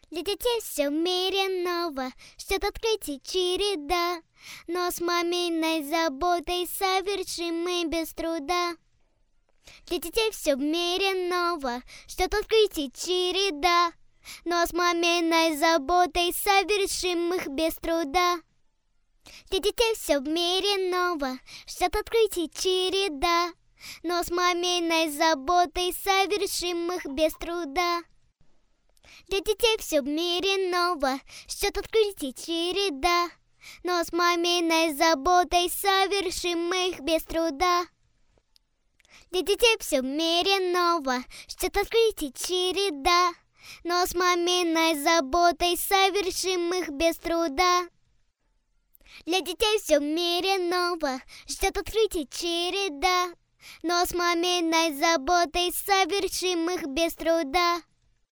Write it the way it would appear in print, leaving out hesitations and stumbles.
Для детей все в мире ново, ждет открытий череда, но с маминой заботой совершим мы без труда. Для детей все в мире ново, ждет открытий череда, но с маминой заботой совершим их без труда. Для детей все в мире ново, ждет открытий череда, но с маминой заботой совершим их без труда. Для детей все в мире ново, ждет открытий череда, но с маминой заботой совершим их без труда. Для детей все в мире ново, ждет открытий череда, но с маминой заботой совершим их без труда. Для детей все в мире ново, ждет открытий череда, но с маминой заботой совершим их без труда.